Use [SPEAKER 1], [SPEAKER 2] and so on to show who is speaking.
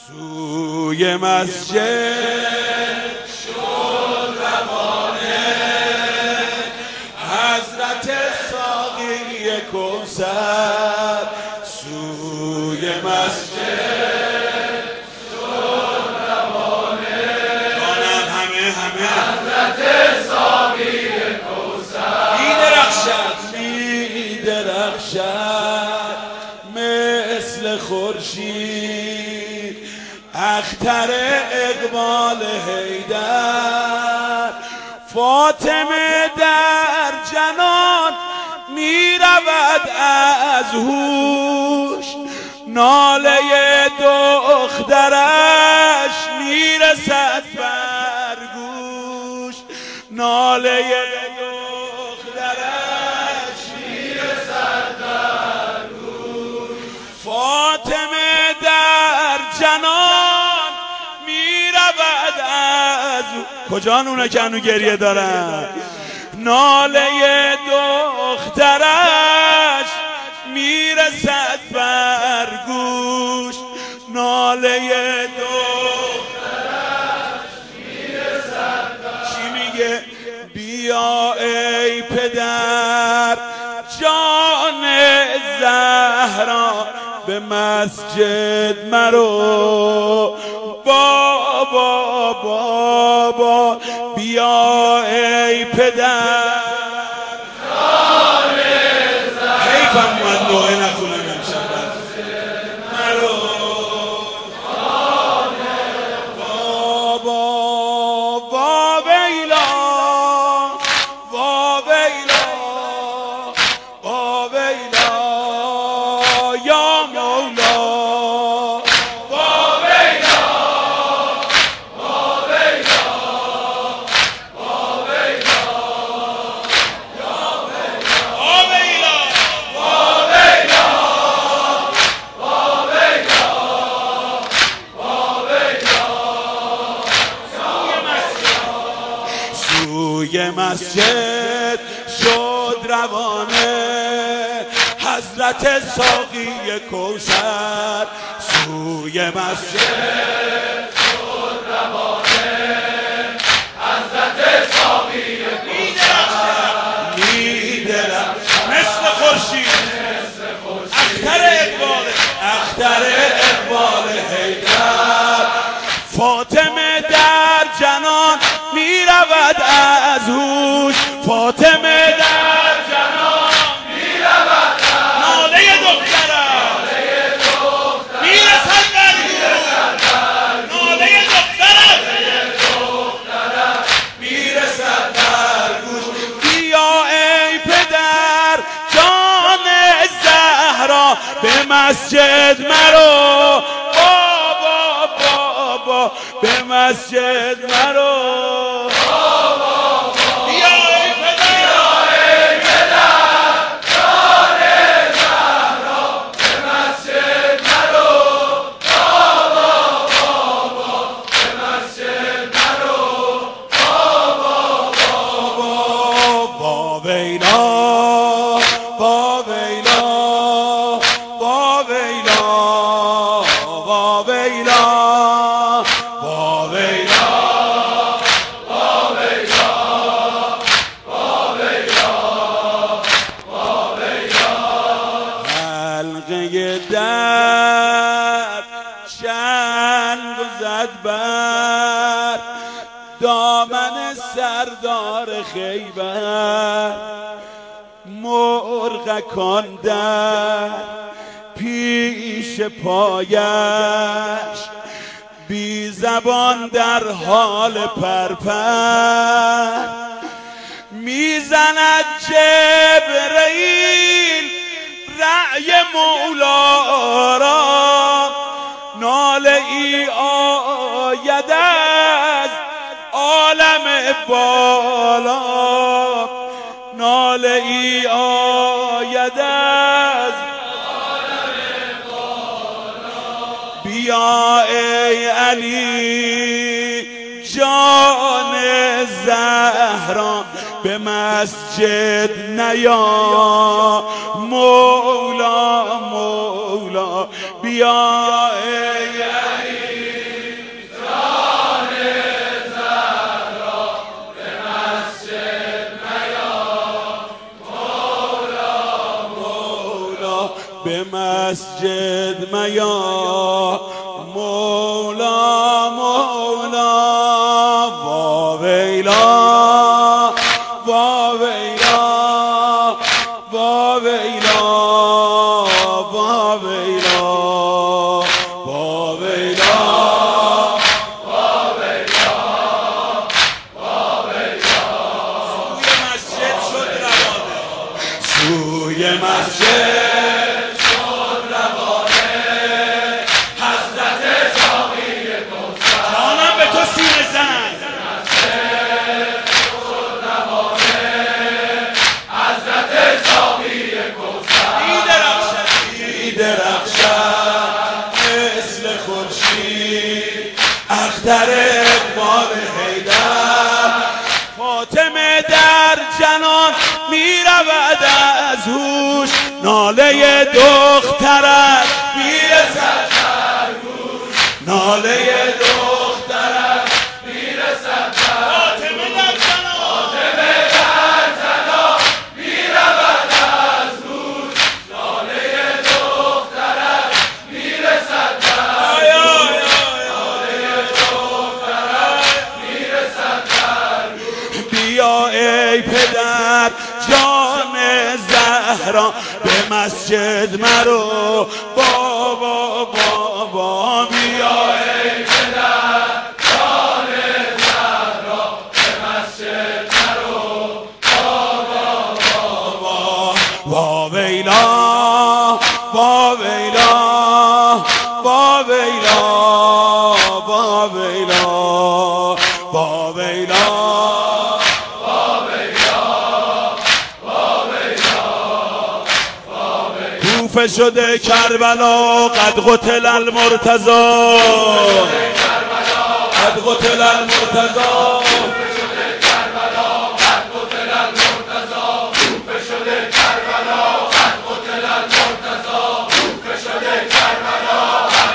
[SPEAKER 1] سوی مسجد شد روانه، حضرت ساقی کوثر. سوی مسجد شد روانه، جانم همه حضرت ساقی کوثر. میدرخشد مثل خورشید اختر اقبال حیدر. فاطمه در جنان می رود از هوش، ناله دخترش می رسد بر گوش. ناله دخترش می رسد بر گوش. فاطمه در جنان می رود از کجان اونا که هنو گریه دارن. ناله دخترش می رسد بر گوش. ناله دخترش می رسد بر چی میگه؟ بیا ای پدر جان زهرا به مسجد مرو. بابا بابا بیا ای پدر جان زهرا. حیفم اومد نوعه نخونم امشب مرو. بابا واویلا واویلا واویلا یا مولا. واویلا واویلا واویلا یا مولا. واویلا واویلا واویلا واویلا. سوی مسجد شد روانه، حضرت ساقی کوثر. سوی مسجد شد روانه، حضرت ساقی کوثر. میدرخشد مثل خورشید اختر اقبال حیدر. فاطمه در جنان می رود از هوش. فاطمه در جنان می رود از ناله دخترش می رسد بر گوش. ناله دخترش می رسد بر گوش. بیا ای پدر جان زهرا به مسجد مرو. بابا بابا به مسجد مرو. حلقه در چنگ زد بر دامن سردار خیبر. مرغکان در پیش پایش، بی زبان در حال پرپر. میزند جبرئیل رأی مولا را، ناله ای آید از عالم بالا. ناله ای آید از عالم بالا. بیا ای علی جان زهرا به مسجد نیا. مولا مولا بیا ای علی مسجد میا مولا مولا واویلا واویلا واویلا واویلا واویلا واویلا واویلا سوی مسجد شد روانه حضرت ساقی کوثر جانم به تو سینه زن مسجد شد روانه حضرت ساقی کوثر میدرخشد مثل خورشید اختر اقبال حیدر فاطمه در جنان میرود از هوش ناله دخترت میرسد در گوش ناله دخترت میرسد فاطمه در جنان میرود از هوش ناله دخترت میرسد در بیا ای پدر جان زهرا به مسجد مرو بابا بابا بیا ای پدر جان زهرا به مسجد مرو بابا بابا واویلا واویلا واویلا واویلا واویلا کوفه شده کربلا قد قتل المرتضی قد قتل المرتضی